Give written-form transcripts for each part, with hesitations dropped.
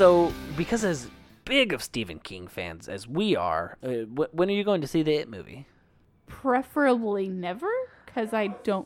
So, because as big of Stephen King fans as we are, when are you going to see the It movie? Preferably never, because I don't...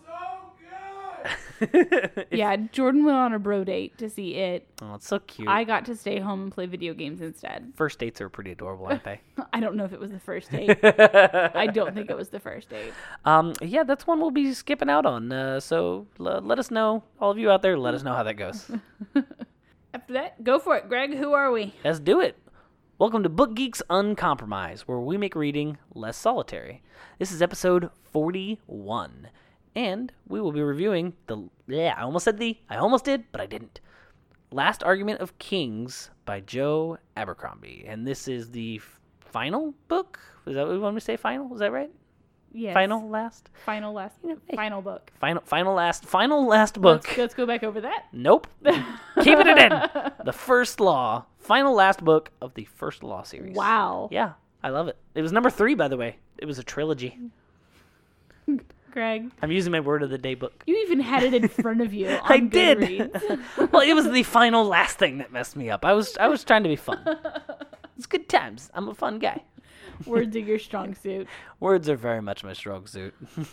Yeah, Jordan went on a bro date to see it. Oh, it's so cute. I got to stay home and play video games instead. First dates are pretty adorable, aren't they? I don't know if it was the first date. I don't think it was the first date. Yeah, that's one we'll be skipping out on. So let us know, all of you out there, let us know how that goes. After that, go for it, Greg. Who are we? Let's do it. Welcome to Book Geeks Uncompromised, where we make reading less solitary. This is episode 41. And we will be reviewing I almost did, but I didn't. Last Argument of Kings by Joe Abercrombie. And this is the final book? Is that what we want me to say, final? Is that right? Yes. Final last? Final book. Final last book. Let's go back over that. Nope. Keeping it in. The First Law. Final last book of the First Law series. Wow. Yeah, I love it. It was number 3, by the way. It was a trilogy. Greg. I'm using my word of the day book. You even had it in front of you on I did. Goodreads. Well, it was the final last thing that messed me up. I was trying to be fun. It's good times. I'm a fun guy. Words are your strong suit. Words are very much my strong suit.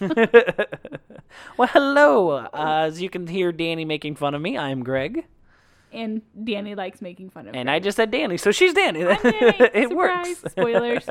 Well, hello. As you can hear Danny making fun of me, I'm Greg. And Danny likes making fun of And Greg. I just said Danny, so she's Danny. I'm Danny. It Surprise. works. Spoilers.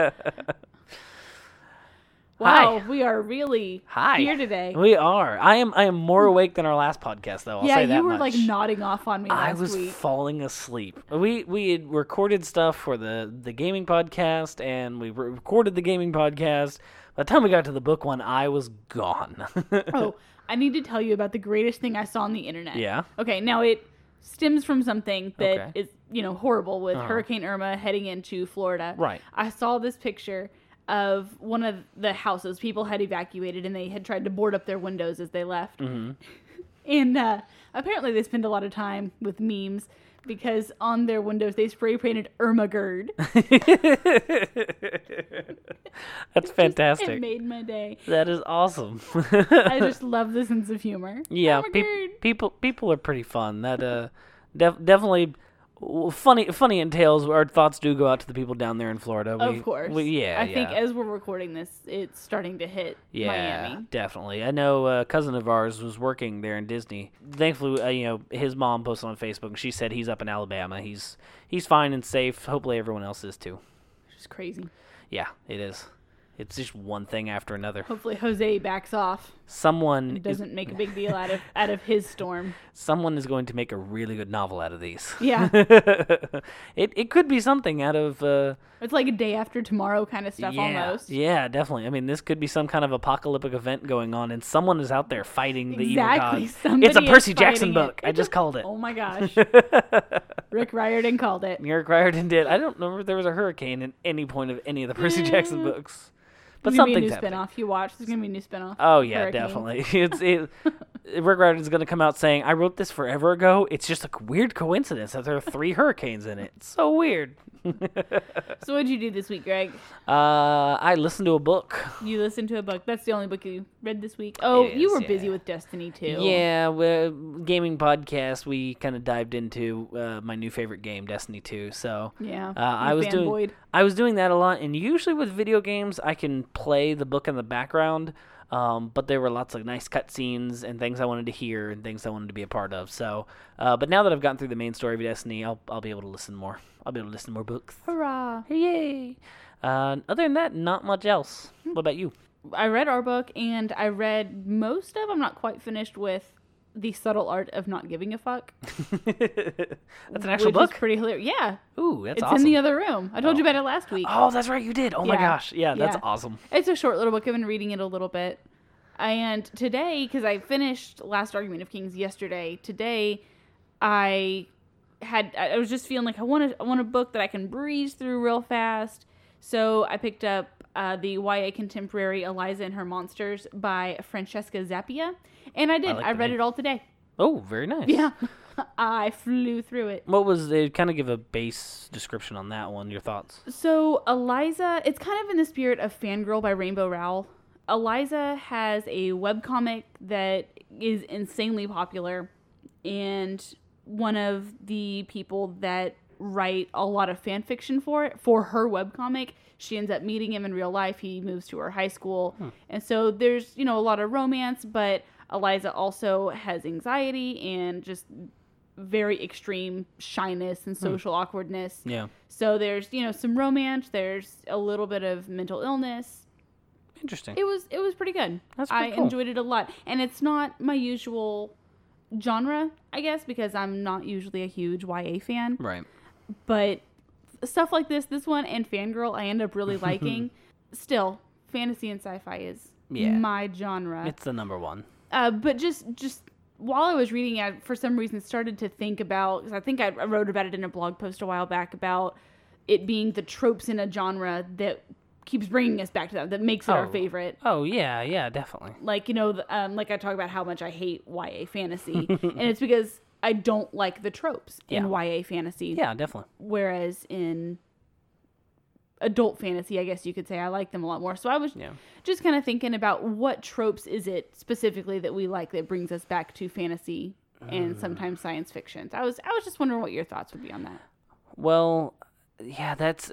Wow, we are really here today. We are. I am more awake than our last podcast, though. I'll say that you were much. like nodding off on me last week. I was falling asleep. We had recorded stuff for the gaming podcast, and we recorded the gaming podcast. By the time we got to the book one, I was gone. Oh, I need to tell you about the greatest thing I saw on the internet. Yeah? Okay, now it stems from something that Okay. is, horrible with Hurricane Irma heading into Florida. Right. I saw this picture of one of the houses people had evacuated, and they had tried to board up their windows as they left. Mm-hmm. And apparently they spend a lot of time with memes because on their windows they spray painted Irma Gerd. That's fantastic. It made my day. That is awesome. I just love the sense of humor. Yeah, Irma Gerd. people are pretty fun. That definitely funny entails. Our thoughts do go out to the people down there in Florida. Of course. I think as we're recording this, it's starting to hit Miami. Definitely. I know a cousin of ours was working there in Disney. Thankfully, his mom posted on Facebook, and she said he's up in Alabama. He's fine and safe. Hopefully everyone else is too. It's crazy. Yeah, it is. It's just one thing after another. Hopefully Jose backs off. Someone Doesn't make a big deal out of his storm. Someone is going to make a really good novel out of these. Yeah. It could be something out of... It's like a day after tomorrow kind of stuff almost. Yeah, definitely. I mean, this could be some kind of apocalyptic event going on, and someone is out there fighting the evil god. Somebody It's a Percy is Jackson fighting book. it. I just called it. Oh my gosh. Rick Riordan called it. Rick Riordan did. I don't remember if there was a hurricane at any point of any of the Percy Jackson books. But There's going to be a something's new happening. spinoff. You watch. There's going to be a new spinoff. Oh, yeah, Hurricanes. definitely. Rick Riordan's going to come out saying, I wrote this forever ago. It's just a weird coincidence that there are 3 hurricanes in it. It's so weird. So what'd you do this week, Greg? I listened to a book. You listened to a book. That's the only book you read this week. Oh, It you is, were yeah. busy with Destiny too. Yeah, gaming podcast. We kind of dived into my new favorite game, Destiny 2. So Yeah. I was doing that a lot. And usually with video games, I can play the book in the background. But there were lots of nice cutscenes and things I wanted to hear and things I wanted to be a part of. So, but now that I've gotten through the main story of Destiny, I'll be able to listen more. I'll be able to listen to more books. Hurrah! Yay! Other than that, not much else. What about you? I read our book, and I read most of. I'm not quite finished with The Subtle Art of Not Giving a Fuck. That's an actual which book? is pretty hilarious. Yeah. Ooh, that's It's awesome. in the other room. I told you about it last week. Oh, that's right, you did. Oh my Yeah. gosh. Yeah, that's Yeah. awesome. It's a short little book. I've been reading it a little bit. And today, because I finished Last Argument of Kings yesterday, today I was just feeling like I want a book that I can breeze through real fast. So I picked up the YA contemporary Eliza and Her Monsters by Francesca Zappia. And I did. like I the read name. it all today. Oh, very nice. Yeah. I flew through it. What was they kind of give a base description on that one? Your thoughts? So Eliza, it's kind of in the spirit of Fangirl by Rainbow Rowell. Eliza has a webcomic that is insanely popular, and one of the people that write a lot of fan fiction for it, for her webcomic. She ends up meeting him in real life. He moves to her high school. And so there's, a lot of romance, but Eliza also has anxiety and just very extreme shyness and social awkwardness. Yeah. So there's, some romance. There's a little bit of mental illness. Interesting. It was pretty good. That's pretty cool. Enjoyed it a lot. And it's not my usual genre, I guess, because I'm not usually a huge YA fan. Right. But stuff like this one and Fangirl, I end up really liking. Still, fantasy and sci-fi is my genre. It's the number one. But just while I was reading it, for some reason started to think about, because I think I wrote about it in a blog post a while back, about it being the tropes in a genre that keeps bringing us back to that makes it our favorite. Oh, yeah, definitely. Like, like I talk about how much I hate YA fantasy, and it's because I don't like the tropes in YA fantasy. Yeah, definitely. Whereas in adult fantasy, I guess you could say, I like them a lot more. So I was just kind of thinking about what tropes is it specifically that we like that brings us back to fantasy and sometimes science fiction. So I was just wondering what your thoughts would be on that. Well, yeah, that's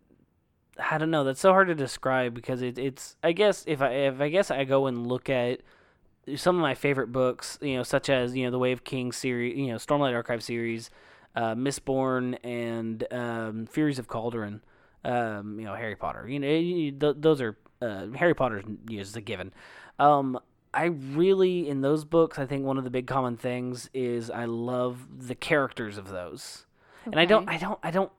I don't know. That's so hard to describe because it's. I guess if I go and look at some of my favorite books, such as the Way of Kings series, Stormlight Archive series, Mistborn, and Furies of Calderon. Harry Potter. Those are Harry Potter is a given. I really, in those books, I think one of the big common things is I love the characters of those. Okay. And I don't know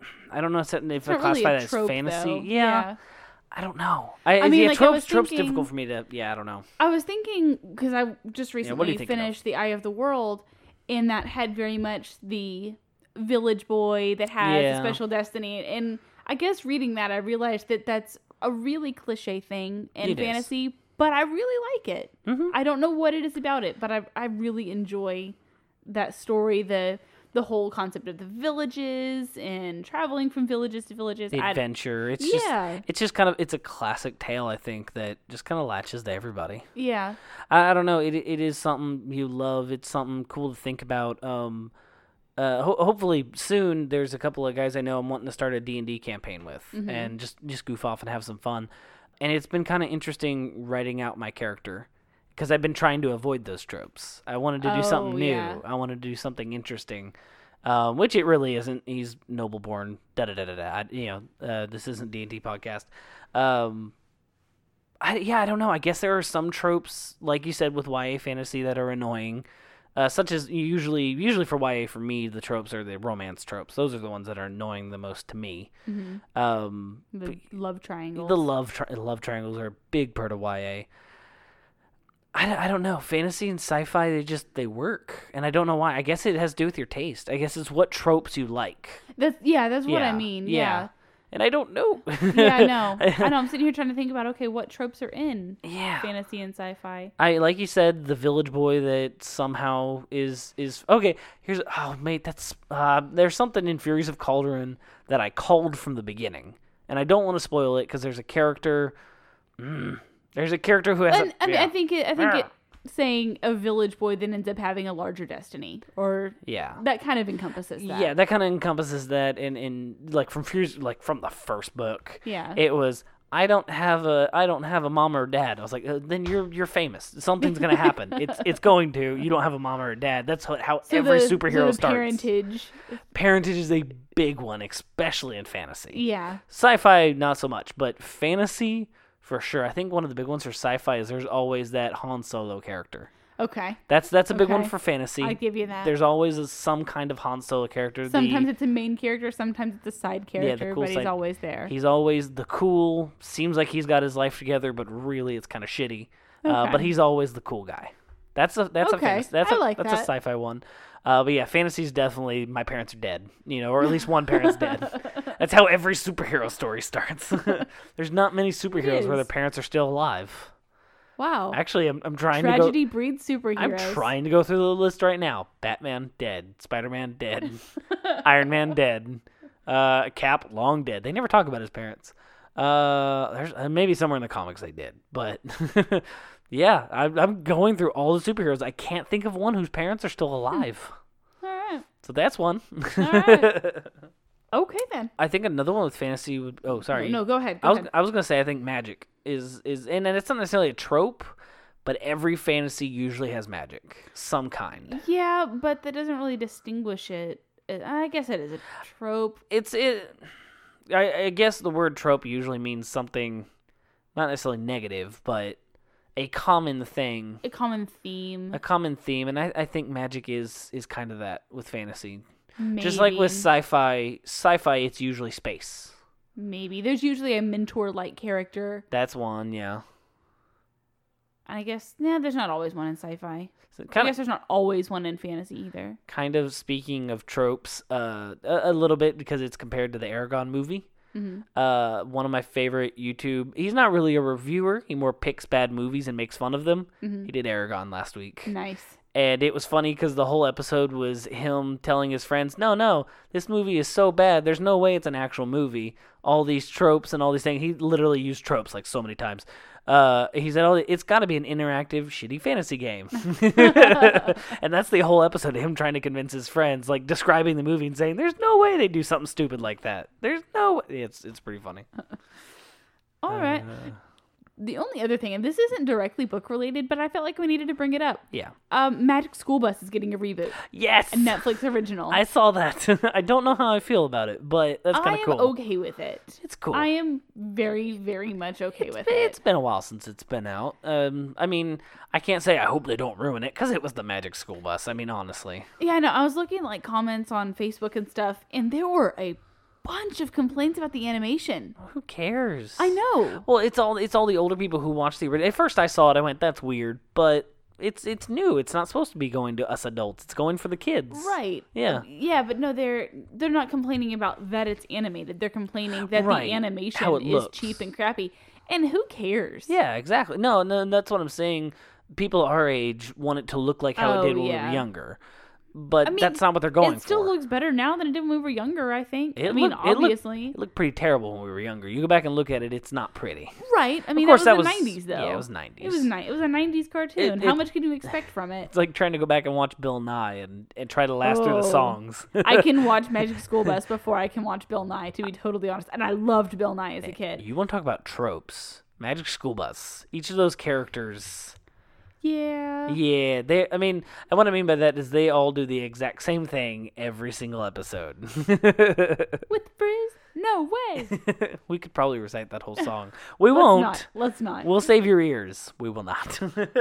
if I classify that as fantasy. Though. Yeah. I don't know. Tropes difficult for me to. Yeah, I don't know. I was thinking because I just recently finished The Eye of the World, and that had very much the village boy that has a special destiny. And I guess reading that, I realized that that's a really cliche thing in fantasy, but I really like it. Mm-hmm. I don't know what it is about it, but I really enjoy that story. The whole concept of the villages and traveling from villages to villages. The adventure. It's just kind of, it's a classic tale, I think, that just kind of latches to everybody. Yeah. I don't know. It is something you love. It's something cool to think about. Hopefully soon there's a couple of guys I know I'm wanting to start a D&D campaign with and just goof off and have some fun. And it's been kind of interesting writing out my character. Because I've been trying to avoid those tropes. I wanted to do something new. Yeah. I wanted to do something interesting, which it really isn't. He's noble-born, da-da-da-da-da. This isn't D&D podcast. I don't know. I guess there are some tropes, like you said, with YA fantasy that are annoying, such as usually for YA, for me, the tropes are the romance tropes. Those are the ones that are annoying the most to me. Mm-hmm. The love triangles. The love triangles are a big part of YA. I don't know. Fantasy and sci-fi, they work. And I don't know why. I guess it has to do with your taste. I guess it's what tropes you like. That's what I mean. Yeah. And I don't know. Yeah, I know. I'm sitting here trying to think about, okay, what tropes are in fantasy and sci-fi. Like you said, the village boy that somehow is okay. There's something in Furies of Calderon that I called from the beginning. And I don't want to spoil it because there's a character... There's a character who has I think it saying a village boy then ends up having a larger destiny, or that kind of encompasses that. Yeah, that kind of encompasses that in like from Fuse, like from the first book. Yeah, it was I don't have a mom or dad. I was like, then you're famous. Something's gonna happen. It's going to. You don't have a mom or a dad. That's how every superhero starts. Parentage is a big one, especially in fantasy. Yeah, sci-fi not so much, but fantasy. For sure. I think one of the big ones for sci-fi is there's always that Han Solo character. Okay. That's a big one for fantasy. I give you that. There's always some kind of Han Solo character. Sometimes it's a main character, sometimes it's a side character, but he's always there. He's always the cool, seems like he's got his life together, but really it's kind of shitty. Okay. But he's always the cool guy. That's a sci-fi one. But yeah, fantasy's definitely my parents are dead, or at least one parent's dead. That's how every superhero story starts. There's not many superheroes where their parents are still alive. Wow. Actually, I'm trying Tragedy breeds superheroes. I'm trying to go through the list right now. Batman dead, Spider-Man dead, Iron Man dead, Cap long dead. They never talk about his parents. There's maybe somewhere in the comics they did, but. Yeah, I'm going through all the superheroes. I can't think of one whose parents are still alive. All right. So that's one. All right. Okay, then. I think another one with fantasy would. Oh, sorry. No, go ahead. I was gonna say I think magic is and it's not necessarily a trope, but every fantasy usually has magic, some kind. Yeah, but that doesn't really distinguish it. I guess it is a trope. I guess the word trope usually means something, not necessarily negative, but a common thing, A common theme. and I think magic is kind of that with fantasy. Maybe. Just like with sci-fi, it's usually space. Maybe. There's usually a mentor-like character. That's one, yeah. I guess, there's not always one in sci-fi. So I guess there's not always one in fantasy either. kind of speaking of tropes, a little bit because it's compared to the Aragon movie. Mm-hmm. One of my favorite YouTube. He's not really a reviewer. He more picks bad movies and makes fun of them. Mm-hmm. He did Aragon last week. Nice. And it was funny because the whole episode was him telling his friends, no, this movie is so bad. There's no way it's an actual movie. All these tropes and all these things. He literally used tropes like so many times. He said, it's got to be an interactive, shitty fantasy game. And that's the whole episode of him trying to convince his friends, like describing the movie and saying, there's no way they do something stupid like that. There's no way. It's pretty funny. All right. The only other thing, and this isn't directly book related, but I felt like we needed to bring it up. Yeah. Magic School Bus is getting a reboot. Yes. A Netflix original. I saw that. I don't know how I feel about it, but that's kind of cool. I am okay with it. It's cool. I am very, very much okay with it. It's been a while since it's been out. I mean, I can't say I hope they don't ruin it because it was the Magic School Bus. I mean, honestly. Yeah, I know. I was looking at like comments on Facebook and stuff, and there were a bunch of complaints about the animation. Who cares? I know. Well, it's all the older people who watch the original. At first, I saw it. I went, "That's weird," but it's new. It's not supposed to be going to us adults. It's going for the kids. Right. Yeah. Yeah, but no, they're not complaining about that it's animated. They're complaining that Right. the animation How it is looks. cheap and crappy. And who cares? Yeah, exactly. No, that's what I'm saying. People our age want it to look like how it did when we were younger. But I mean, that's not what they're going for. It still looks better now than it did when we were younger, I think. Obviously. It looked pretty terrible when we were younger. You go back and look at it, it's not pretty. Right. I mean, of course, that was the 90s, though. Yeah, it was 90s. It was a 90s cartoon. How much can you expect from it? It's like trying to go back and watch Bill Nye and try to last through the songs. I can watch Magic School Bus before I can watch Bill Nye, to be totally honest. And I loved Bill Nye as a kid. You want to talk about tropes? Magic School Bus. Each of those characters... Yeah. Yeah, and what I mean by that is they all do the exact same thing every single episode. With Frizz? No way. We could probably recite that whole song. We won't. Let's not. We'll save your ears. We will not.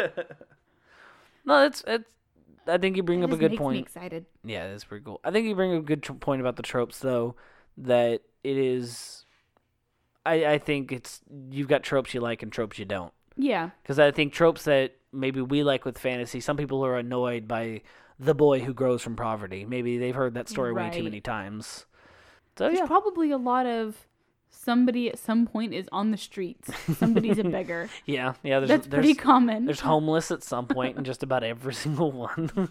No, it's. I think you bring up a good point. Makes me excited. Yeah, that's pretty cool. I think you bring up a good point about the tropes, though, that it is. I think it's you've got tropes you like and tropes you don't. Yeah. Because I think tropes that maybe we like with fantasy, some people are annoyed by the boy who grows from poverty. Maybe they've heard that story way too many times. So There's probably a lot of somebody at some point is on the streets. Somebody's a beggar. Yeah. That's pretty common. There's homeless at some point in just about every single one.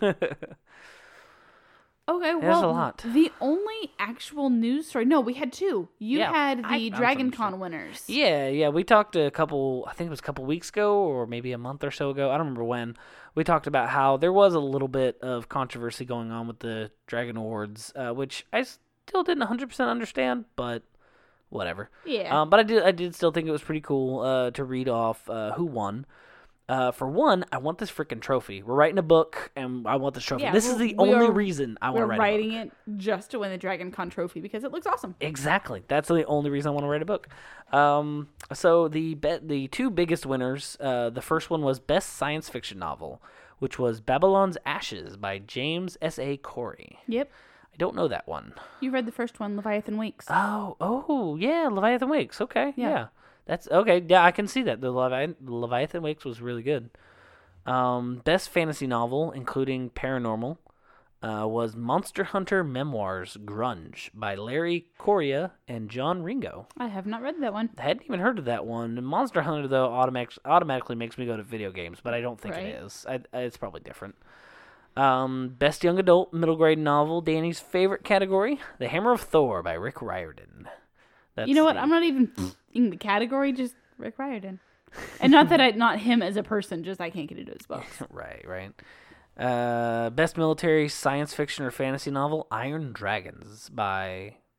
Okay, There's a lot. The only actual news story... No, we had two. You had the found Dragon some Con winners. Yeah. We talked I think it was a couple weeks ago or maybe a month or so ago. I don't remember when. We talked about how there was a little bit of controversy going on with the Dragon Awards, which I still didn't 100% understand, but whatever. Yeah. But I did still think it was pretty cool to read off who won. For one, I want this freaking trophy. We're writing a book, and I want this trophy. Yeah, this is the only reason I want to write a book. We're writing it just to win the Dragon Con trophy because it looks awesome. Exactly. That's the only reason I want to write a book. So the two biggest winners, the first one was Best Science Fiction Novel, which was Babylon's Ashes by James S.A. Corey. Yep. I don't know that one. You read the first one, Leviathan Wakes. Oh, yeah, Leviathan Wakes. Okay, Yeah. That's okay. Yeah, I can see that. The Leviathan Wakes was really good. Best fantasy novel, including paranormal, was Monster Hunter Memoirs Grunge by Larry Correia and John Ringo. I have not read that one. I hadn't even heard of that one. Monster Hunter, though, automatically makes me go to video games, but I don't think it is. It's probably different. Best young adult middle grade novel, Danny's favorite category, The Hammer of Thor by Rick Riordan. You know what? I'm not even in the category, just Rick Riordan. And not that not him as a person, just I can't get into his books. Right. Best military science fiction or fantasy novel, Iron Dragons by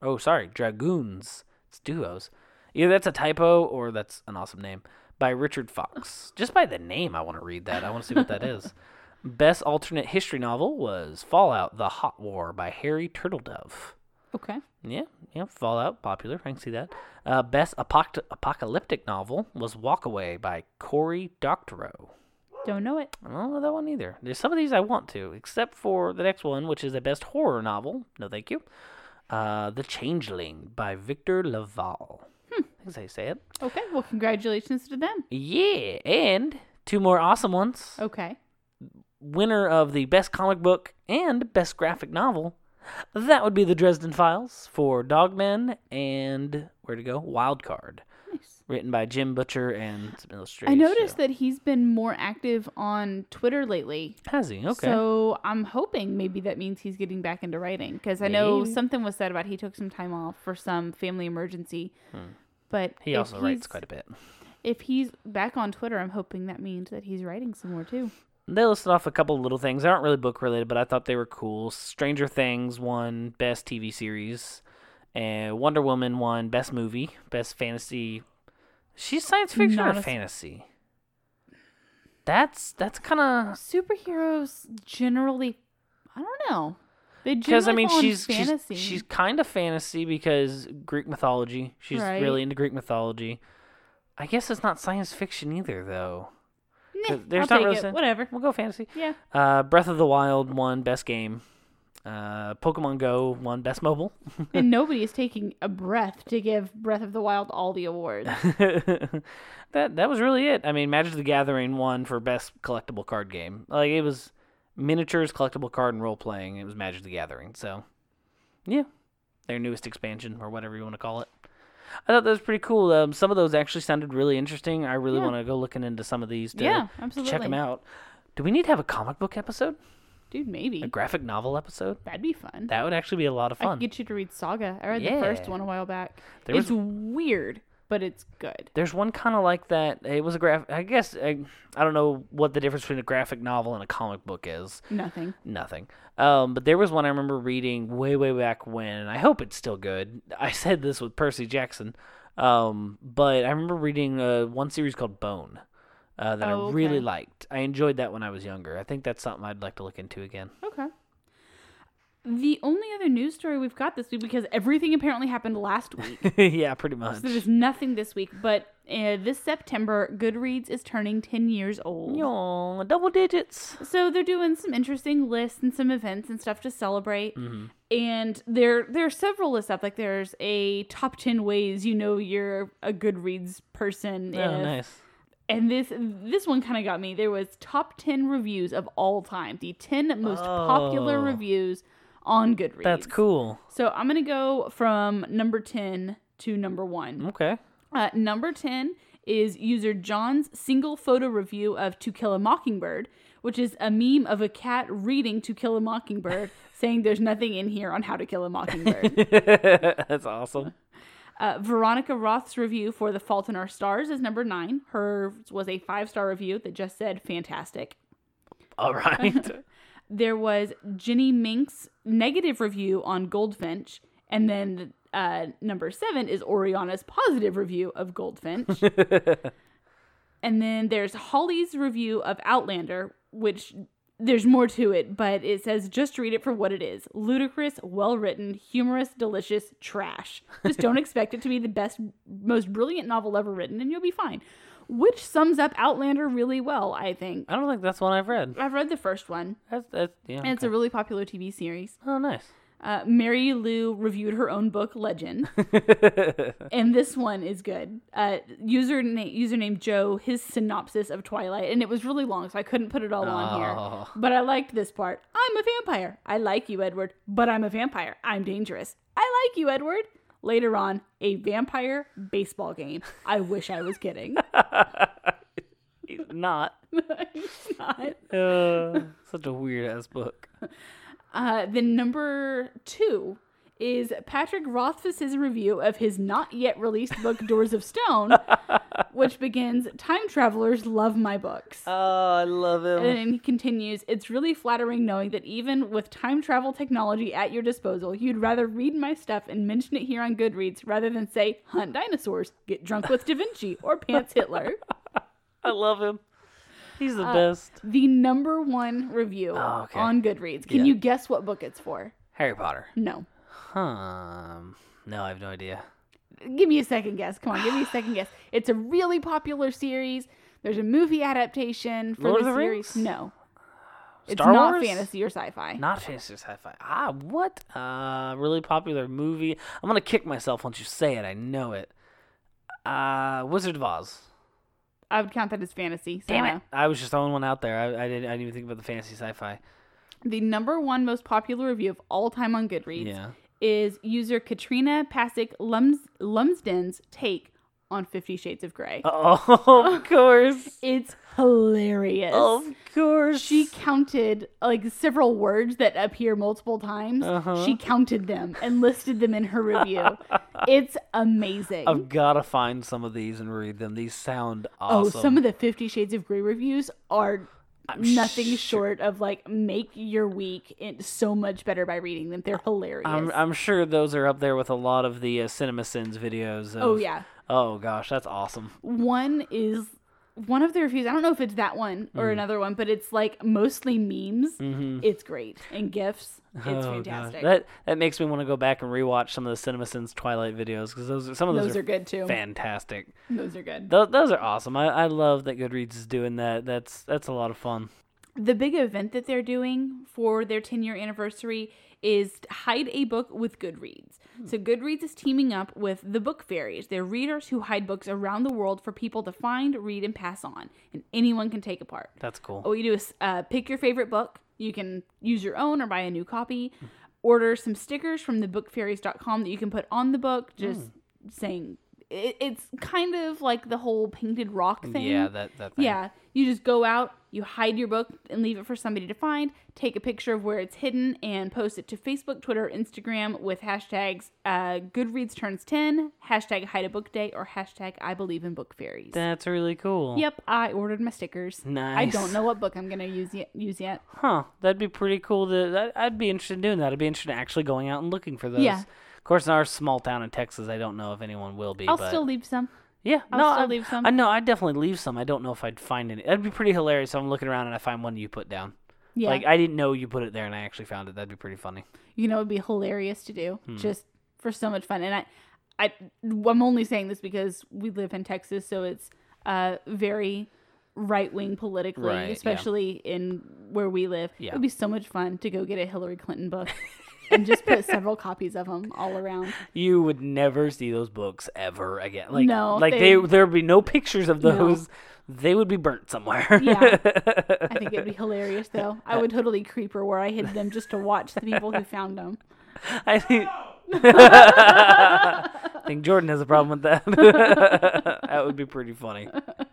Oh, sorry, Dragoons. It's duos. Either that's a typo or that's an awesome name. By Richard Fox. Just by the name, I want to read that. I want to see what that is. Best alternate history novel was Fallout: The Hot War by Harry Turtledove. Okay. Yeah, Fallout, popular. I can see that. Best apocalyptic novel was Walkaway by Cory Doctorow. Don't know it. I don't know that one either. There's some of these I want to, except for the next one, which is a best horror novel. No, thank you. The Changeling by Victor Laval. That's how you say it. Okay. Well, congratulations to them. Yeah, and two more awesome ones. Okay. Winner of the best comic book and best graphic novel. That would be the Dresden Files for Dogmen and, where to go? Wildcard. Nice. Written by Jim Butcher and some illustration. I noticed that he's been more active on Twitter lately. Has he? Okay. So I'm hoping maybe that means he's getting back into writing. Because I know something was said about he took some time off for some family emergency. But he also writes quite a bit. If he's back on Twitter, I'm hoping that means that he's writing some more too. They listed off a couple of little things. They aren't really book related, but I thought they were cool. Stranger Things won Best TV Series. And Wonder Woman won Best Movie, Best Fantasy. She's science fiction or fantasy? That's kind of... Superheroes generally... I don't know. They generally fall in fantasy. She's kind of fantasy because Greek mythology. She's really into Greek mythology. I guess it's not science fiction either, though. There's I'll take it. Whatever. We'll go fantasy. Yeah. Breath of the Wild won Best Game. Pokemon Go won Best Mobile. And nobody is taking a breath to give Breath of the Wild all the awards. That was really it. I mean, Magic the Gathering won for Best Collectible Card Game. Like, it was miniatures, collectible card, and role-playing. It was Magic the Gathering. So, yeah. Their newest expansion, or whatever you want to call it. I thought that was pretty cool. Some of those actually sounded really interesting. I really want to go looking into some of these to check them out. Do we need to have a comic book episode? Dude, maybe. A graphic novel episode? That'd be fun. That would actually be a lot of fun. I could get you to read Saga. I read the first one a while back. It's weird, but it's good. There's one kind of like that. It was a graphic... I guess... I don't know what the difference between a graphic novel and a comic book is. Nothing. But there was one I remember reading way, way back when, and I hope it's still good. I said this with Percy Jackson. But I remember reading one series called Bone. That I really liked. I enjoyed that when I was younger. I think that's something I'd like to look into again. Okay. The only other news story we've got this week, because everything apparently happened last week. Yeah, pretty much. So there's nothing this week. But this September, Goodreads is turning 10 years old. Aw, double digits. So they're doing some interesting lists and some events and stuff to celebrate. Mm-hmm. And there are several lists up. Like there's a top 10 ways you know you're a Goodreads person. Oh, nice. And this one kind of got me. There was top 10 reviews of all time. The 10 most popular reviews on Goodreads. That's cool. So I'm going to go from number 10 to number 1. Okay. Number 10 is user John's single photo review of To Kill a Mockingbird, which is a meme of a cat reading To Kill a Mockingbird, saying there's nothing in here on how to kill a mockingbird. That's awesome. Veronica Roth's review for The Fault in Our Stars is number 9. Hers was a 5-star review that just said fantastic. All right. There was Jenny Mink's negative review on Goldfinch. And then number 7 is Oriana's positive review of Goldfinch. And then there's Holly's review of Outlander, which there's more to it, but it says just read it for what it is. Ludicrous, well-written, humorous, delicious, trash. Just don't expect it to be the best, most brilliant novel ever written, and you'll be fine. Which sums up Outlander really well, I think. I don't think that's one I've read. I've read the first one. Yeah, and it's a really popular TV series. Oh, nice. Mary Lou reviewed her own book, Legend. And this one is good. Username Joe, his synopsis of Twilight. And it was really long, so I couldn't put it all on here. But I liked this part. I'm a vampire. I like you, Edward. But I'm a vampire. I'm dangerous. I like you, Edward. Later on, a vampire baseball game. I wish I was kidding. He's not. He's not. Such a weird-ass book. Then number 2 is Patrick Rothfuss's review of his not yet released book Doors of Stone, which begins, "Time travelers love my books." Oh, I love him. And he continues, "It's really flattering knowing that even with time travel technology at your disposal, you'd rather read my stuff and mention it here on Goodreads rather than say, hunt dinosaurs, get drunk with Da Vinci, or pants Hitler." I love him. He's the best. The #1 review okay. on Goodreads. Can you guess what book it's for? Harry Potter. No. No, I have no idea. Give me a second guess. Come on, give me a second guess. It's a really popular series. There's a movie adaptation for Lord the of the series. Rings? No. It's Star not Wars? fantasy or sci-fi. Not fantasy or sci-fi. What? Really popular movie. I'm gonna kick myself once you say it. I know it. Wizard of Oz. I would count that as fantasy. So Damn no. it! I was just throwing one out there. I didn't even think about the fantasy sci-fi. The #1 most popular review of all time on Goodreads Yeah. is user Katrina Pasick Lumsden's take on 50 Shades of Grey. Oh, of course. It's hilarious. Of course. She counted like several words that appear multiple times. Uh-huh. She counted them and listed them in her review. It's amazing. I've got to find some of these and read them. These sound awesome. Oh, some of the 50 Shades of Grey reviews are nothing sure- short of like make your week so much better by reading them. They're hilarious. I'm sure those are up there with a lot of the CinemaSins videos. Oh, yeah. Oh, gosh, that's awesome. One is one of the reviews. I don't know if it's that one or another one, but it's like mostly memes. Mm-hmm. It's great. And GIFs. It's fantastic. That makes me want to go back and rewatch some of the CinemaSins Twilight videos because those are good too. Fantastic. Those are good. Those are awesome. I love that Goodreads is doing that. That's a lot of fun. The big event that they're doing for their 10-year anniversary is Hide a Book with Goodreads. So Goodreads is teaming up with the Book Fairies. They're readers who hide books around the world for people to find, read, and pass on. And anyone can take a part. That's cool. All you do is pick your favorite book. You can use your own or buy a new copy. Order some stickers from thebookfairies.com that you can put on the book, just saying... It's kind of like the whole painted rock thing. Yeah, that thing. Yeah, you just go out, you hide your book and leave it for somebody to find, take a picture of where it's hidden, and post it to Facebook, Twitter, Instagram with hashtags Goodreads turns 10, hashtag Hide a Book Day, or hashtag I Believe in Book Fairies. That's really cool. Yep, I ordered my stickers. Nice. I don't know what book I'm going to use yet. Huh, that'd be pretty cool. I'd be interested in doing that. I'd be interested in actually going out and looking for those. Yeah. Of course, in our small town in Texas, I don't know if anyone will be. I'll but still leave some. Yeah, I'll leave some. I know. I'd definitely leave some. I don't know if I'd find any. That'd be pretty hilarious if I'm looking around and I find one you put down. Yeah. Like, I didn't know you put it there and I actually found it. That'd be pretty funny. You know, it would be hilarious to do, just for so much fun. And I'm only saying this because we live in Texas, so it's very right-wing politically, Right, yeah. especially in where we live. Yeah. It would be so much fun to go get a Hillary Clinton book and just put several copies of them all around. You would never see those books ever again. Like, No, there'd be no pictures of those. No. They would be burnt somewhere. Yeah. I think it'd be hilarious, though. I would totally creeper where I hid them just to watch the people who found them. I think... I think Jordan has a problem with that. That would be pretty funny.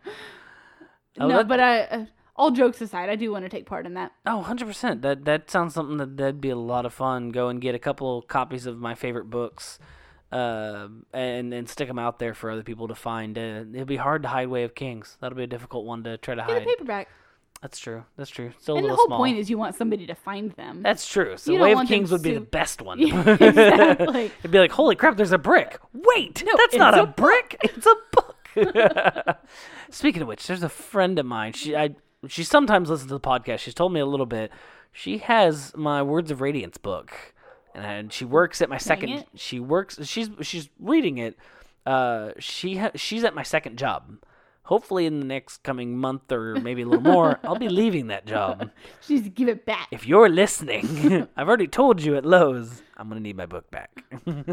But all jokes aside, I do want to take part in that. Oh, 100%. That sounds something that'd be a lot of fun. Go and get a couple copies of my favorite books and stick them out there for other people to find. It'll be hard to hide Way of Kings. That'll be a difficult one to try to Get hide. a paperback. That's true. Still a And little the whole small. point is you want somebody to find them. That's true. So You don't Way of want them Kings would be to- the best one. Yeah, exactly. It'd be like, holy crap, there's a brick. Wait, No, that's it's not a a brick. It's a book. Speaking of which, there's a friend of mine. She sometimes listens to the podcast. She's told me a little bit. She has my Words of Radiance book, and she works at my second. it. She works. She's reading it. She's at my second job. Hopefully, in the next coming month or maybe a little more, I'll be leaving that job. She's give it back. If you're listening, I've already told you at Lowe's, I'm gonna need my book back.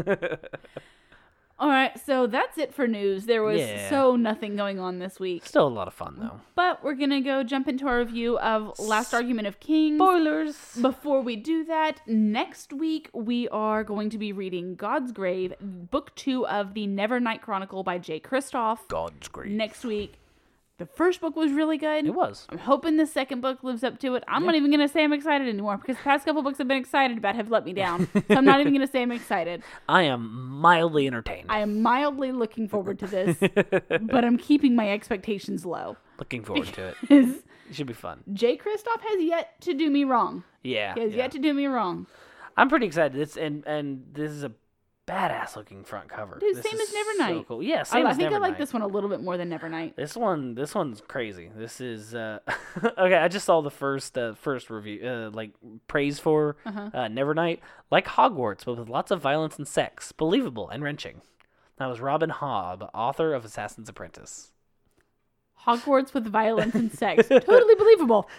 All right, so that's it for news. There was Yeah. so nothing going on this week. Still a lot of fun though. But we're going to go jump into our review of Last Argument of Kings. Spoilers. Before we do that, next week we are going to be reading God's Grave, Book 2 of the Nevernight Chronicle by Jay Kristoff. God's Grave. Next week, The first book was really good. It was. I'm hoping the second book lives up to it. I'm not even going to say I'm excited anymore because the past couple books I've been excited about have let me down. So I'm not even going to say I'm excited. I am mildly entertained. I am mildly looking forward to this, but I'm keeping my expectations low. Looking forward to it. It should be fun. Jay Kristoff has yet to do me wrong. Yeah. He has yet to do me wrong. I'm pretty excited. And this is a badass looking front cover. Dude, this same is as Nevernight. So cool. Yeah, same I as think I like Nevernight. this one a little bit more than Nevernight. This one's crazy. This is okay. I just saw the first review, like praise for Nevernight, like Hogwarts, but with lots of violence and sex, believable and wrenching. That was Robin Hobb, author of Assassin's Apprentice. Hogwarts with violence and sex, totally believable.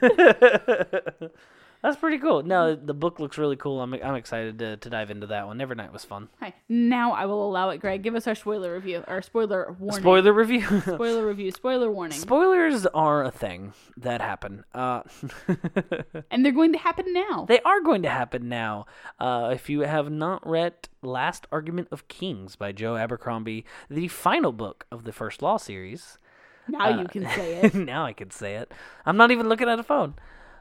That's pretty cool. No, the book looks really cool. I'm excited to dive into that one. Nevernight was fun. Hi. Now I will allow it, Greg. Give us our spoiler review, or spoiler warning. Spoiler review. Spoiler review. Spoiler warning. Spoilers are a thing that happen. And they're going to happen now. They are going to happen now. If you have not read Last Argument of Kings by Joe Abercrombie, the final book of the First Law series. Now you can say it. Now I can say it. I'm not even looking at a phone.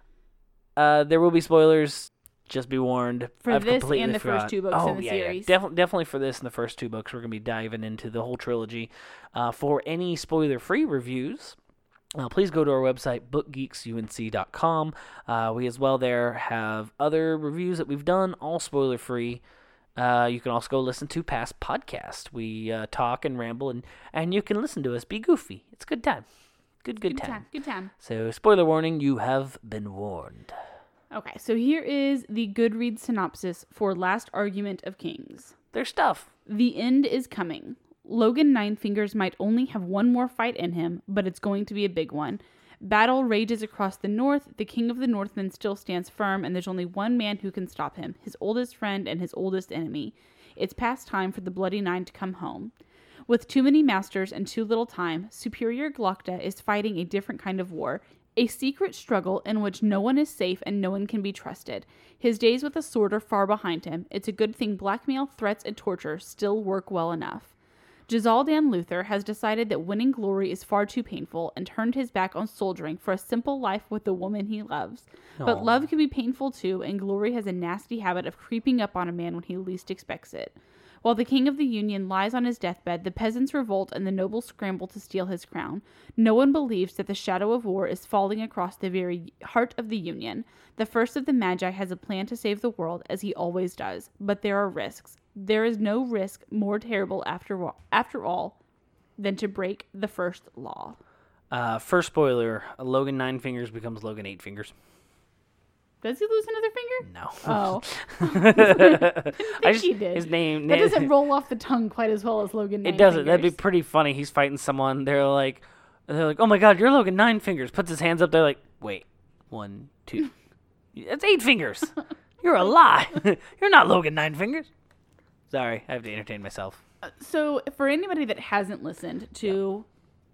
There will be spoilers. Just be warned. For I've this completely and the forgot. first two books in the series. Yeah. Definitely for this and the first two books. We're going to be diving into the whole trilogy. For any spoiler-free reviews, please go to our website, bookgeeksunc.com. We as well there have other reviews that we've done, all spoiler-free. You can also go listen to past podcasts. We talk and ramble, and you can listen to us be goofy. It's a good time. Good time. Good time. So, spoiler warning, you have been warned. Okay, so here is the Goodreads synopsis for Last Argument of Kings. Their stuff. The end is coming. Logan Ninefingers might only have one more fight in him, but it's going to be a big one. Battle rages across the north. The king of the Northmen still stands firm, and there's only one man who can stop him, his oldest friend and his oldest enemy. It's past time for the Bloody Nine to come home. With too many masters and too little time, Superior Glokta is fighting a different kind of war, a secret struggle in which no one is safe and no one can be trusted. His days with a sword are far behind him. It's a good thing blackmail, threats, and torture still work well enough. Jazaldan Luther has decided that winning glory is far too painful and turned his back on soldiering for a simple life with the woman he loves. But Aww. love can be painful too, and glory has a nasty habit of creeping up on a man when he least expects it. While the king of the Union lies on his deathbed, the peasants revolt and the nobles scramble to steal his crown. No one believes that the shadow of war is falling across the very heart of the Union. The first of the Magi has a plan to save the world, as he always does, but there are risks. There is no risk more terrible after all than to break the first law. First spoiler, Logan Ninefingers becomes Logan Eightfingers. Does he lose another finger? No. Oh. Didn't think he did. His name. That doesn't roll off the tongue quite as well as Logan Ninefingers. It doesn't. That'd be pretty funny. He's fighting someone. They're like, oh my god, you're Logan Ninefingers. Puts his hands up. They're like, wait, 1, 2. That's 8 fingers. You're a lie. You're not Logan Ninefingers. Sorry, I have to entertain myself. So, for anybody that hasn't listened to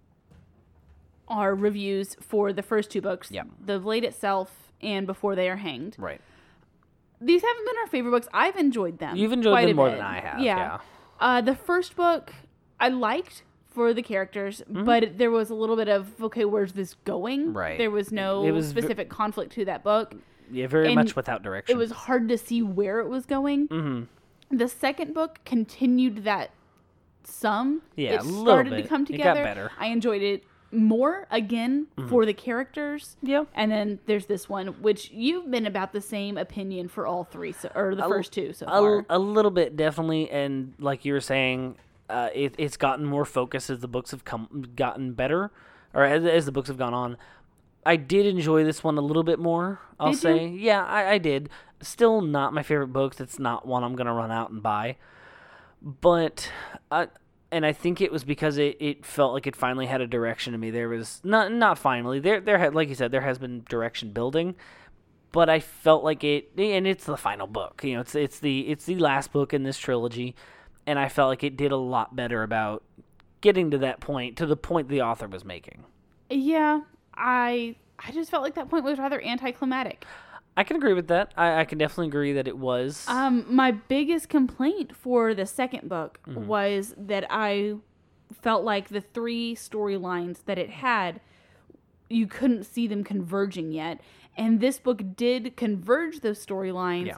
our reviews for the first two books, The Blade Itself and Before They Are Hanged, Right. these haven't been our favorite books. I've enjoyed them. You've enjoyed quite them a more bit. than I have. Yeah. Yeah. The first book I liked for the characters, but there was a little bit of, okay, where's this going? Right. There was no It was specific conflict to that book. Yeah, very And much without direction. It was hard to see where it was going. Mm-hmm. The second book continued that some. Yeah, It a little started bit. to come It got together. better. I enjoyed it more, again, for the characters. Yeah. And then there's this one, which you've been about the same opinion for all three, or the first two so far. A little bit, definitely. And like you were saying, it's gotten more focused as the books have gotten better, or as the books have gone on. I did enjoy this one a little bit more, I'll Did say. Yeah, I did. Still not my favorite books. It's not one I'm going to run out and buy. But, and I think it was because it felt like it finally had a direction to me. There was, not finally, there had, like you said, there has been direction building. But I felt like it, and it's the final book. You know, it's the last book in this trilogy. And I felt like it did a lot better about getting to that point, to the point the author was making. Yeah, I just felt like that point was rather anticlimactic. I can agree with that. I can definitely agree that it was. My biggest complaint for the second book was that I felt like the 3 storylines that it had, you couldn't see them converging yet. And this book did converge those storylines,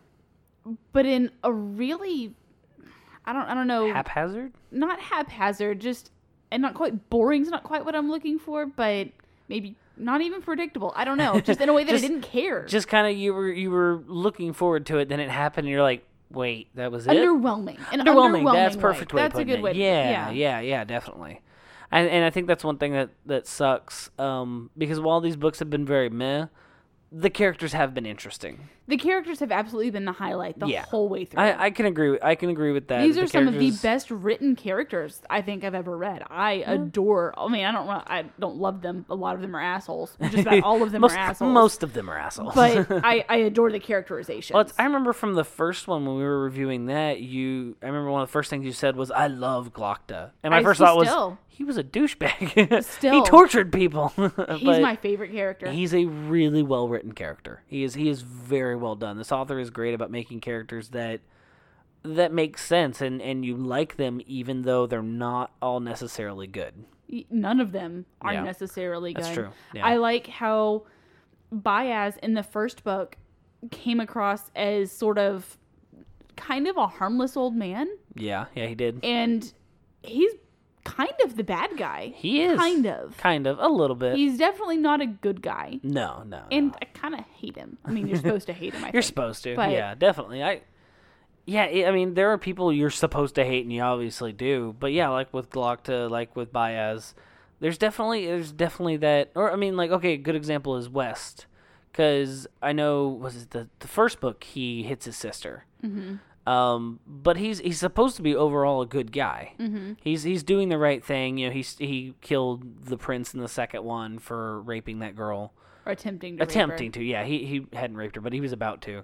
but in a really, I don't know, haphazard? Not haphazard, just, and not quite boring is not quite what I'm looking for, but maybe not even predictable. I don't know, just in a way that I didn't care. Just kind of you were looking forward to it, then it happened, and you're like, wait, that was it? Underwhelming. Underwhelming. That's perfect way. That's a good way. Yeah, definitely. And I think that's one thing that sucks, because while these books have been very meh, the characters have been interesting. The characters have absolutely been the highlight the whole way through. I can agree with that. These are some of the best written characters I think I've ever read. I adore. I mean, I don't love them. A lot of them are assholes. Just about all of them are assholes. Most of them are assholes. But I adore the characterization. Well, I remember from the first one when we were reviewing that, I remember one of the first things you said was, "I love Glockta," and my first thought was, he was a douchebag. Still, he tortured people. He's my favorite character. He's a really well written character. He is very well done. This author is great about making characters that make sense and you like them even though they're not all necessarily good. None of them are necessarily good. That's true. Yeah. I like how Bayaz in the first book came across as sort of kind of a harmless old man. Yeah, he did. And he's kind of the bad guy. He is. Kind of. A little bit. He's definitely not a good guy. No. And I kind of hate him. I mean, you're supposed to hate him, I think. You're supposed to. But, yeah, definitely. I mean, there are people you're supposed to hate, and you obviously do. But yeah, like with Glockta, like with Bayaz, there's definitely that. Or, I mean, like, okay, a good example is West. Because I know, was it the first book, he hits his sister. Mm-hmm. But he's supposed to be overall a good guy. Mm-hmm. He's doing the right thing. You know, he killed the prince in the second one for raping that girl. Or attempting to. Yeah, he hadn't raped her, but he was about to.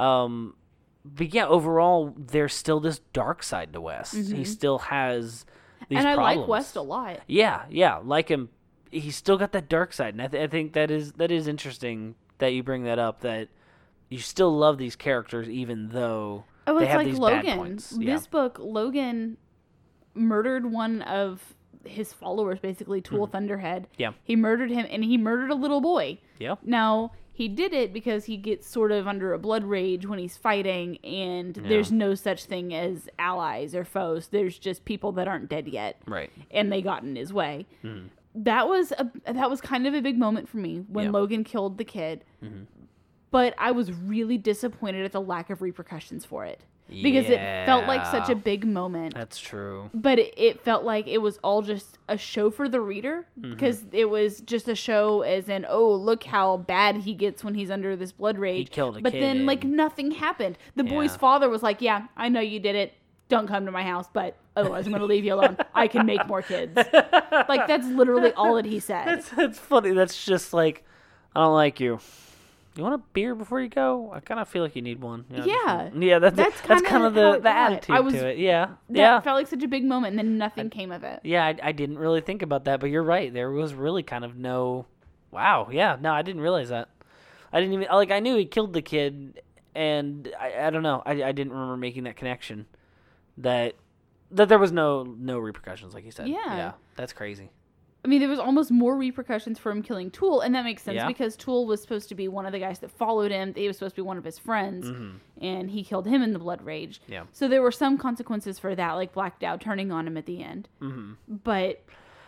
But yeah, overall, there's still this dark side to West. Mm-hmm. He still has these problems. And I like West a lot. Yeah, like him. He's still got that dark side, and I think that is interesting that you bring that up. That you still love these characters, even though they have these Logan. Bad points. This book, Logan murdered one of his followers, basically Tool Thunderhead. Yeah, he murdered him, and he murdered a little boy. Yeah. Now, he did it because he gets sort of under a blood rage when he's fighting, and there's no such thing as allies or foes. There's just people that aren't dead yet. Right. And they got in his way. Mm-hmm. That was kind of a big moment for me when Logan killed the kid. Mm-hmm. But I was really disappointed at the lack of repercussions for it. Because it felt like such a big moment. That's true. But it felt like it was all just a show for the reader. Because it was just a show as in, oh, look how bad he gets when he's under this blood rage. He killed a kid. But then, like, nothing happened. The boy's father was like, yeah, I know you did it. Don't come to my house, but otherwise I'm going to leave you alone. I can make more kids. Like, that's literally all that he said. That's funny. That's just like, I don't like you. You want a beer before you go? I kind of feel like you need one. You know, that's kind of the attitude to it. Yeah. That felt like such a big moment, and then nothing came of it. Yeah, I didn't really think about that, but you're right. There was really kind of no, wow, yeah, no, I didn't realize that. I didn't even, like, I knew he killed the kid, and I don't know. I didn't remember making that connection that there was no repercussions, like you said. Yeah, that's crazy. I mean, there was almost more repercussions for him killing Tool, and that makes sense because Tool was supposed to be one of the guys that followed him. He was supposed to be one of his friends, and he killed him in the blood rage. Yeah. So there were some consequences for that, like Black Dow turning on him at the end. Mm-hmm. But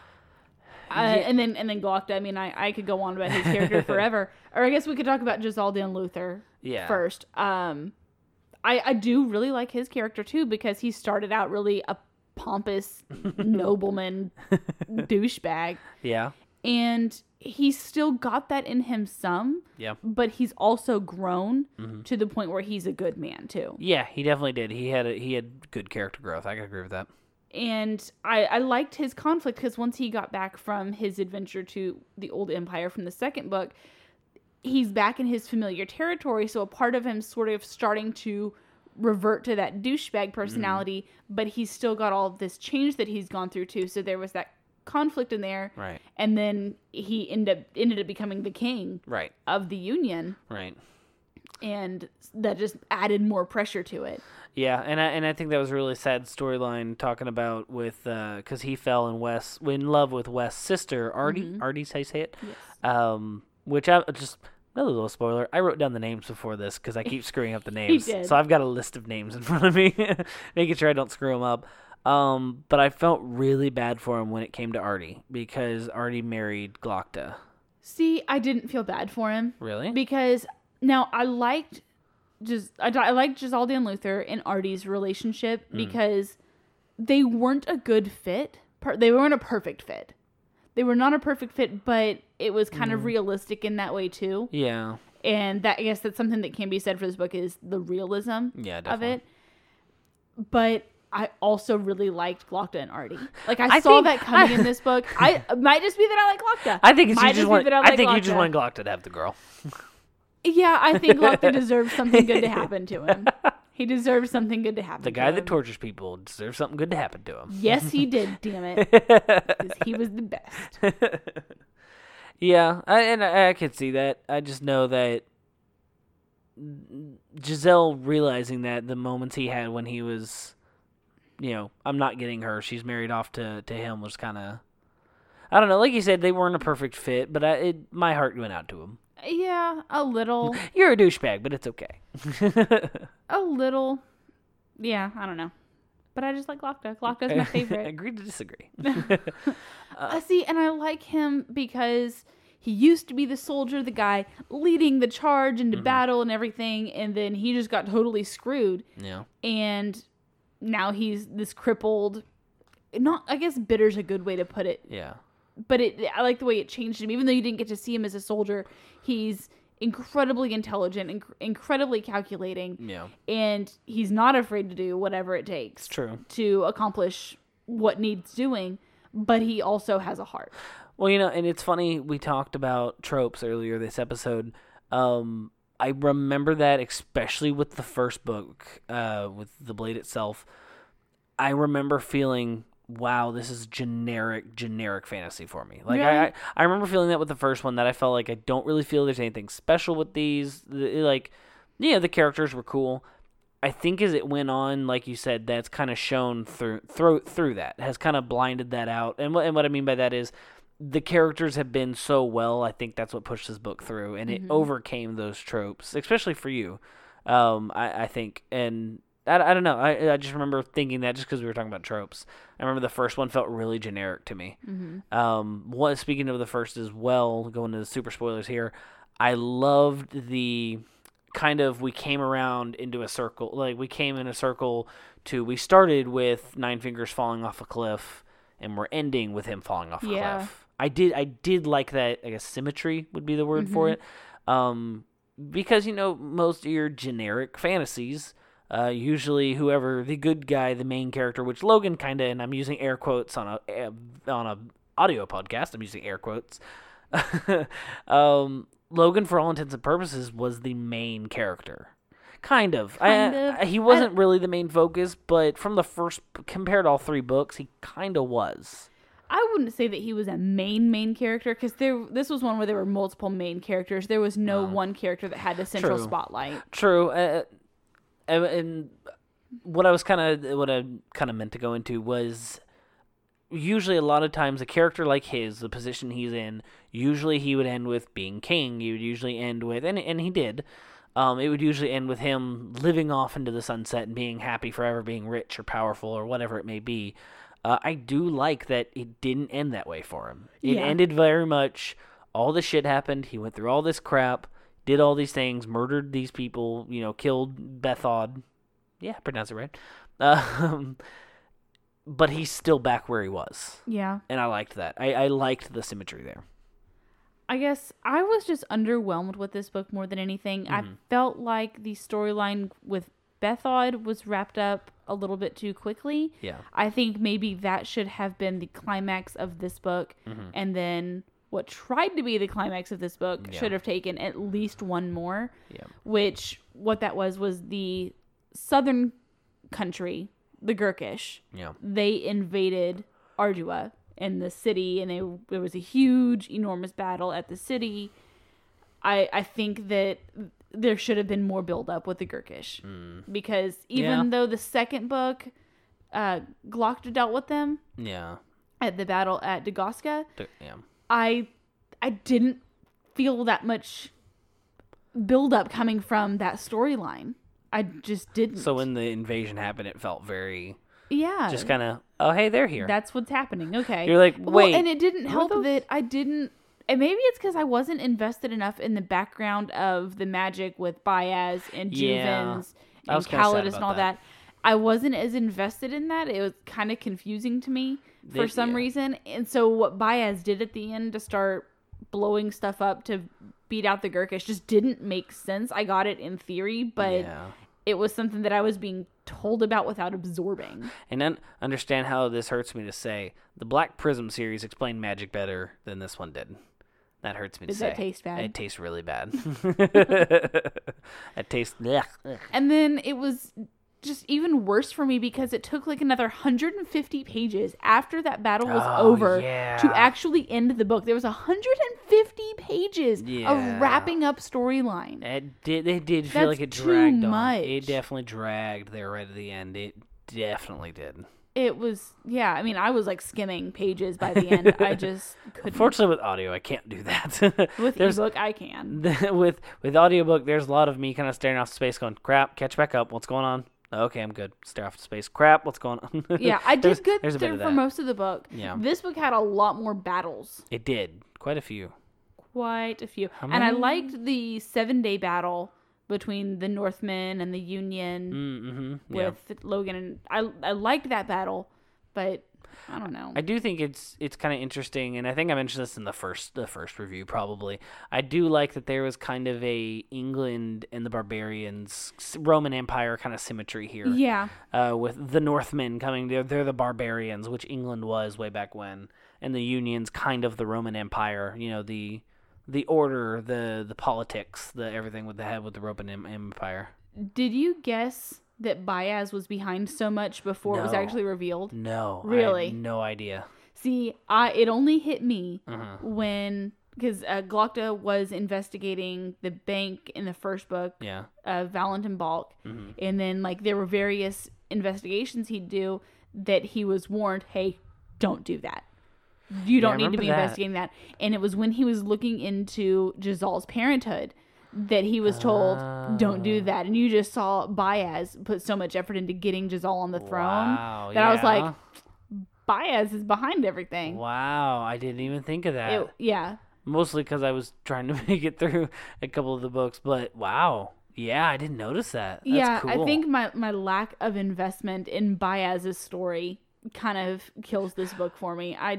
and then Glockta. I mean, I could go on about his character forever. Or I guess we could talk about Jezal Dan Luther first. I do really like his character too because he started out really a pompous nobleman douchebag. Yeah. And he's still got that in him some. Yeah. But he's also grown to the point where he's a good man too. Yeah, he definitely did. He had good character growth. I can agree with that. And I liked his conflict because once he got back from his adventure to the Old Empire from the second book, he's back in his familiar territory. So a part of him sort of starting to revert to that douchebag personality, but he's still got all of this change that he's gone through too. So there was that conflict in there, right? And then he ended up becoming the king, right, of the Union, right, and that just added more pressure to it. Yeah, and I think that was a really sad storyline talking about with because he fell in love with Wes's sister Artie. Mhm. Artie's how you say it. Yes. Which I just another little spoiler. I wrote down the names before this because I keep screwing up the names. did. So I've got a list of names in front of me, making sure I don't screw them up. But I felt really bad for him when it came to Artie because Artie married Glokta. See, I didn't feel bad for him. Really? Because now I liked Giselle and Luther and Artie's relationship because they weren't a good fit. They weren't a perfect fit. They were not a perfect fit, but it was kind of realistic in that way too. Yeah. And that, I guess that's something that can be said for this book is the realism of it. But I also really liked Glokta and Artie. Like I saw that coming in this book. It might just be that I like Glokta. I think you just want Glokta to have the girl. Yeah, I think Glokta deserves something good to happen to him. He deserves something good to happen to him. The guy that tortures people deserves something good to happen to him. Yes, he did, damn it. 'Cause he was the best. Yeah, I could see that. I just know that Giselle realizing that the moments he had when he was, I'm not getting her, she's married off to him was kind of, I don't know, like you said, they weren't a perfect fit, but my heart went out to him. Yeah, a little. You're a douchebag, but it's okay. A little. Yeah, I don't know. But I just like Glokta. Glokta's my favorite. Agree to disagree. See, and I like him because he used to be the soldier, the guy leading the charge into battle and everything, and then he just got totally screwed. Yeah. And now he's this crippled, I guess bitter's a good way to put it. Yeah. But I like the way it changed him. Even though you didn't get to see him as a soldier, he's incredibly intelligent and incredibly calculating. Yeah. And he's not afraid to do whatever it takes to accomplish what needs doing. But he also has a heart. Well, and it's funny, we talked about tropes earlier this episode. I remember that especially with the first book, with The Blade itself. I remember feeling, wow, this is generic fantasy for me. Like, really? I remember feeling that with the first one, that I felt like I don't really feel there's anything special with these. The characters were cool. I think as it went on, like you said, that's kind of shown through that, has kind of blinded that out. And what I mean by that is the characters have been so well, I think that's what pushed this book through, and it overcame those tropes, especially for you, I think. And I don't know. I just remember thinking that just because we were talking about tropes. I remember the first one felt really generic to me. Speaking of the first as well, going to the super spoilers here, I loved the kind of, we came around into a circle. Like, we came in a circle we started with Nine Fingers falling off a cliff, and we're ending with him falling off a cliff. I did like that. I guess symmetry would be the word for it. Because, most of your generic fantasies, usually whoever the good guy, the main character, which Logan kind of, and I'm using air quotes on a audio podcast, I'm using air quotes. Logan, for all intents and purposes, was the main character. Kind of. He wasn't really the main focus, but from the first, compared to all three books, he kind of was. I wouldn't say that he was a main character, because this was one where there were multiple main characters. There was no one character that had the central spotlight. True. And what I kind of meant to go into was, usually a lot of times a character like his, the position he's in, usually he would end with being king. He would usually end with, and he did. It would usually end with him living off into the sunset and being happy forever, being rich or powerful or whatever it may be. I do like that it didn't end that way for him. It ended very much, all this shit happened, he went through all this crap, did all these things, murdered these people, killed Bethod. Yeah, pronounce it right. But he's still back where he was. Yeah. And I liked that. I liked the symmetry there. I guess I was just underwhelmed with this book more than anything. I felt like the storyline with Bethod was wrapped up a little bit too quickly. Yeah. I think maybe that should have been the climax of this book, and then what tried to be the climax of this book should have taken at least one more. Yeah. Which, what that was the southern country, the Gurkish. Yeah. They invaded Ardua in the city, and there was a huge, enormous battle at the city. I think that there should have been more build up with the Gurkish. Because even though the second book, Glokta dealt with them at the battle at Dagosca, I didn't feel that much build up coming from that storyline. I just didn't. So when the invasion happened, it felt very just kind of, oh, hey, they're here. That's what's happening. Okay. You're like, wait. Well, and it didn't help that I didn't. And maybe it's because I wasn't invested enough in the background of the magic with Bayaz and Juvens and Calidus and all that. I wasn't as invested in that. It was kind of confusing to me for some reason. And so what Bayaz did at the end to start blowing stuff up to beat out the Gurkish just didn't make sense. I got it in theory, but it was something that I was being told about without absorbing. And then understand how this hurts me to say. The Black Prism series explained magic better than this one did. That hurts me to say. Does that taste bad? It tastes really bad. It tastes... And then it was just even worse for me because it took like another 150 pages after that battle was over to actually end the book. There was 150 pages of wrapping up storyline. It did feel like it dragged on. It definitely dragged there right at the end. It definitely did. It was, I mean, I was like skimming pages by the end. I just couldn't. Fortunately, with audio, I can't do that. With ebook, I can. With audiobook, there's a lot of me kind of staring off space going, crap, catch back up. What's going on? Okay, I'm good. Stare off space. Crap, what's going on? I did good for most of the book. Yeah. This book had a lot more battles. It did. Quite a few. And I liked the 7-day battle between the Northmen and the Union with Logan. And I liked that battle, but I don't know. I do think it's kind of interesting, and I think I mentioned this in the first review probably. I do like that there was kind of a England and the barbarians, Roman Empire kind of symmetry here. Yeah. With the Northmen coming, they're the barbarians, which England was way back when, and the Union's kind of the Roman Empire. You know, the order, the politics, the everything with the Roman Empire. Did you guess that Bayaz was behind so much before it was actually revealed? No. Really? I had no idea. See, it only hit me when, because Glokta was investigating the bank in the first book of Valentin Balk, and then like there were various investigations he'd do that he was warned, hey, don't do that. You don't need to be investigating that. And it was when he was looking into Jezal's parenthood that he was told, don't do that. And you just saw Bayaz put so much effort into getting Jezal on the throne that I was like, Bayaz is behind everything. Wow, I didn't even think of that. Mostly because I was trying to make it through a couple of the books. But wow. Yeah, I didn't notice that. That's cool. I think my lack of investment in Bayaz's story kind of kills this book for me. I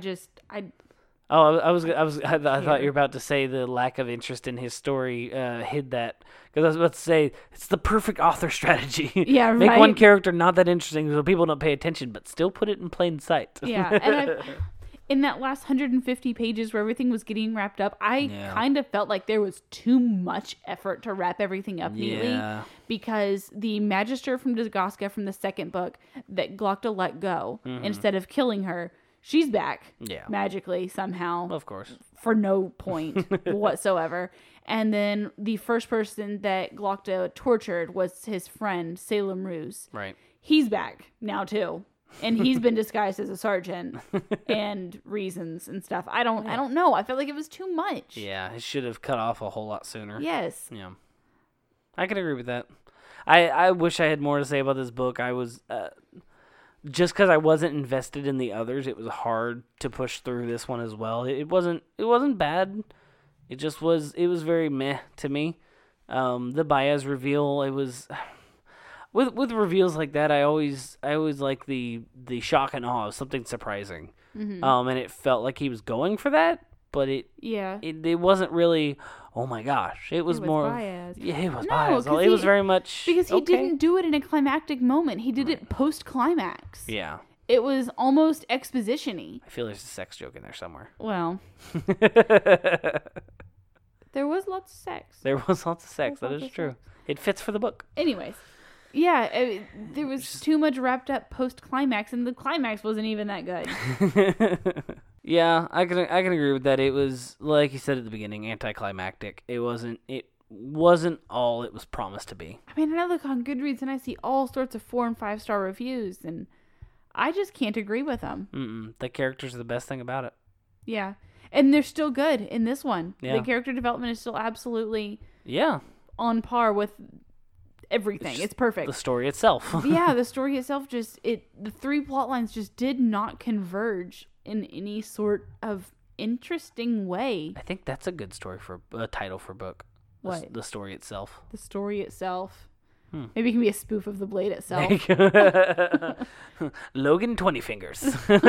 thought you were about to say the lack of interest in his story hid that, because I was about to say it's the perfect author strategy. Yeah, Make one character not that interesting so people don't pay attention, but still put it in plain sight. Yeah, and in that last 150 pages where everything was getting wrapped up, I kind of felt like there was too much effort to wrap everything up neatly, because the Magister from Dagosca from the second book that Glokta let go, instead of killing her, she's back magically somehow. Of course. For no point whatsoever. And then the first person that Glokta tortured was his friend, Salem Ruse. Right. He's back now too. And he's been disguised as a sergeant and reasons and stuff. I don't know. I felt like it was too much. Yeah, it should have cut off a whole lot sooner. Yes. Yeah. I can agree with that. I wish I had more to say about this book. I was just because I wasn't invested in the others, it was hard to push through this one as well. It wasn't bad. It was very meh to me. The Bayaz reveal, it was with reveals like that, I always like the shock and awe of something surprising. And it felt like he was going for that, but it wasn't really, oh my gosh. It was more Bayaz. It was Bayaz. It was very much because he didn't do it in a climactic moment. He did it post climax. Yeah. It was almost exposition-y. I feel there's a sex joke in there somewhere. Well, there was lots of sex. There was lots of sex. That is true. It fits for the book. Anyways. Yeah, there was too much wrapped up post-climax, and the climax wasn't even that good. Yeah, I can agree with that. It was, like you said at the beginning, anticlimactic. It wasn't. wasn't all it was promised to be. I mean, I look on Goodreads and I see all sorts of 4 and 5 star reviews, and I just can't agree with them. The characters are the best thing about it. Yeah. And they're still good in this one. Yeah. The character development is still absolutely Yeah. on par with everything. It's perfect. The story itself. Yeah, the story itself the 3 plot lines just did not converge in any sort of interesting way. I think that's a good story for a title for a book. What? The story itself. The story itself. Maybe it can be a spoof of the Blade itself. Logan 20 Fingers.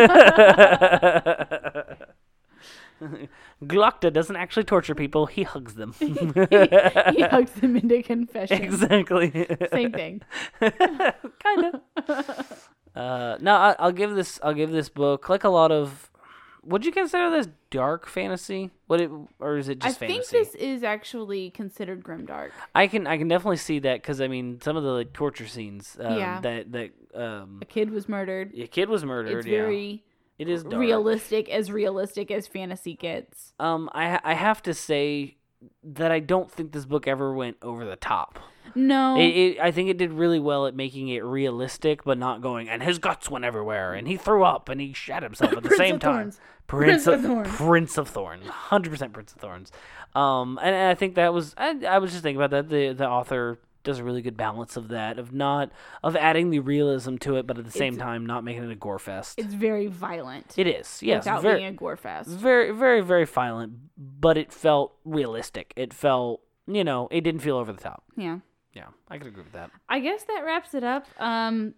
Glocta doesn't actually torture people, he hugs them. he hugs them into confession. Exactly. Same thing. Kind of. No, I'll give this book like a lot of. Would you consider this dark fantasy? Or is it just fantasy? I think this is actually considered grimdark. I can definitely see that because I mean some of the like torture scenes. That a kid was murdered. a kid was murdered. It's very. It is dark. realistic as fantasy gets. I have to say that I don't think this book ever went over the top. No. I think it did really well at making it realistic, but not going, and his guts went everywhere, and he threw up, and he shat himself at the same time. Prince of Thorns. 100% Prince of Thorns. And I think that was, I was just thinking about that. The author does a really good balance of that, of adding the realism to it, but at the same time not making it a gore fest. It's very violent. It is, yes. Without being a gore fest. Very, very, very violent, but it felt realistic. It felt, it didn't feel over the top. Yeah. Yeah, I could agree with that. I guess that wraps it up. I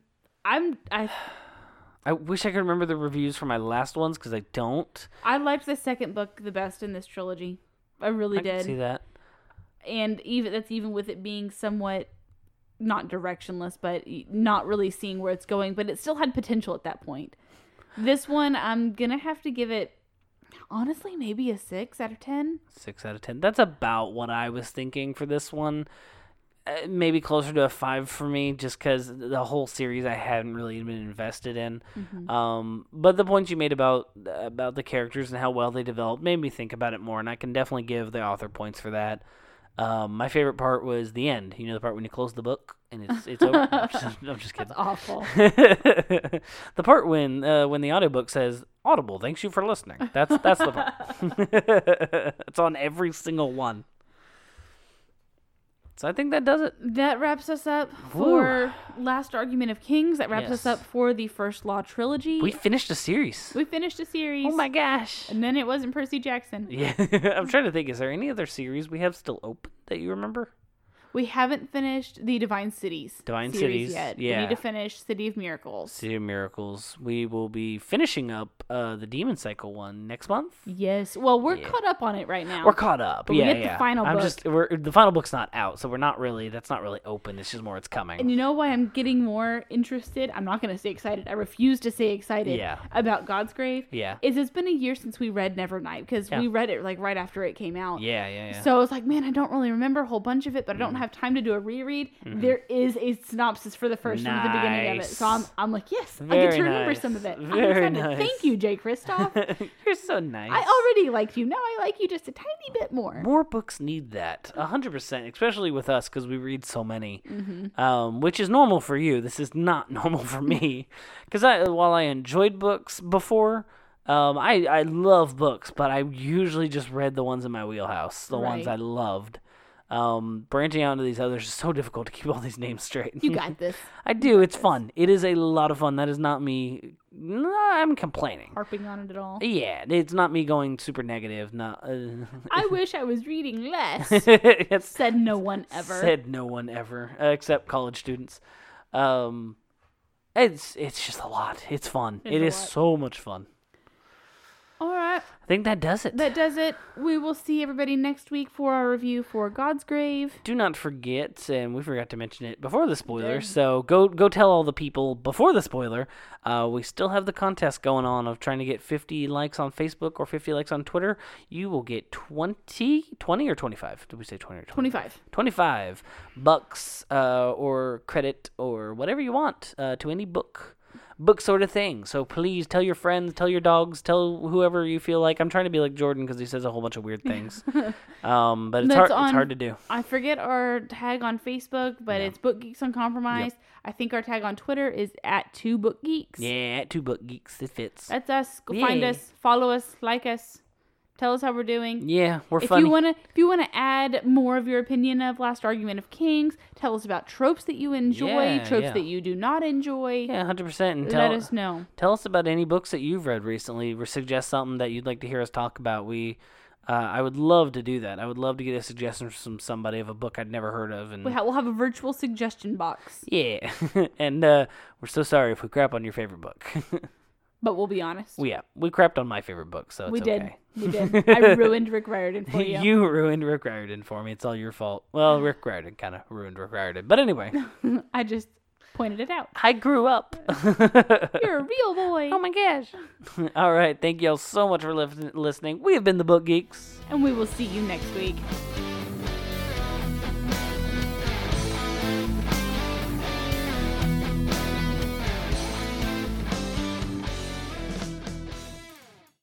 wish I could remember the reviews for my last ones because I don't. I liked the second book the best in this trilogy. I really did. I can see that. And even with it being somewhat not directionless, but not really seeing where it's going, but it still had potential at that point. This one, I'm gonna have to give it, honestly, maybe a 6 out of 10. 6 out of 10. That's about what I was thinking for this one. Maybe closer to a 5 for me, just because the whole series I hadn't really been invested in. Mm-hmm. But the points you made about the characters and how well they developed made me think about it more, and I can definitely give the author points for that. My favorite part was the end. The part when you close the book and it's over. I'm just kidding. That's awful. The part when the audiobook says "Audible, thanks you for listening." That's the part. It's on every single one. So I think that does it. That wraps us up for Last Argument of Kings. That wraps us up for the First Law trilogy. We finished a series. Oh my gosh. And then it wasn't Percy Jackson. Yeah. I'm trying to think, is there any other series we have still open that you remember? We haven't finished the Divine Cities series yet. Yeah. We need to finish City of Miracles. City of Miracles. We will be finishing up the Demon Cycle one next month. Yes. Well, we're caught up on it right now. We're caught up. But we hit the final book. The final book's not out, so that's not really open. It's just more it's coming. And you know why I'm getting more interested? I'm not going to say excited. I refuse to say excited about God's Grave. Yeah. It's been a year since we read Nevernight because we read it like right after it came out. Yeah. So I was like, man, I don't really remember a whole bunch of it, but I don't have time to do a reread. Mm-hmm. There is a synopsis for the first one at the beginning of it. So I'm like, yes, I get to remember some of it. I'm excited. Nice. Thank you, Jay Kristoff. You're so nice. I already liked you. Now I like you just a tiny bit more. More books need that. 100%, especially with us because we read so many, which is normal for you. This is not normal for me because while I enjoyed books before, I love books, but I usually just read the ones in my wheelhouse, the ones I loved. Branching out into these others is so difficult to keep all these names straight. You got this. I do. It's fun. It is a lot of fun. That is not me. I'm complaining. Harping on it at all. Yeah, it's not me going super negative. Not. I wish I was reading less. Said no one ever. Said no one ever, except college students. It's just a lot. It's fun. It is so much fun. All right. I think that does it. That does it. We will see everybody next week for our review for God's Grave. Do not forget, and we forgot to mention it before the spoiler, so go tell all the people before the spoiler. We still have the contest going on of trying to get 50 likes on Facebook or 50 likes on Twitter. You will get 20 or 25? Did we say 20 or 25? 25 bucks or credit or whatever you want to any book. book sort of thing. So please tell your friends, tell your dogs, tell whoever you feel like. I'm trying to be like Jordan because he says a whole bunch of weird things. But it's hard to do. I forget our tag on Facebook, but it's Book Geeks Uncompromised. Yep. I think our tag on Twitter is @2BookGeeks. Yeah, @2BookGeeks. It fits. That's us. Go find us, follow us, like us. Tell us how we're doing. Yeah, we're funny. If you wanna add more of your opinion of Last Argument of Kings, tell us about tropes that you enjoy, tropes that you do not enjoy. Yeah, 100%. And let us know. Tell us about any books that you've read recently, or suggest something that you'd like to hear us talk about. I would love to do that. I would love to get a suggestion from somebody of a book I'd never heard of. And we'll have a virtual suggestion box. Yeah, and we're so sorry if we crap on your favorite book. But we'll be honest. We crapped on my favorite book, so it's okay. We did. I ruined Rick Riordan for you. You ruined Rick Riordan for me. It's all your fault. Well, Rick Riordan kind of ruined Rick Riordan. But anyway. I just pointed it out. I grew up. You're a real boy. Oh my gosh. All right. Thank you all so much for listening. We have been the Book Geeks. And we will see you next week.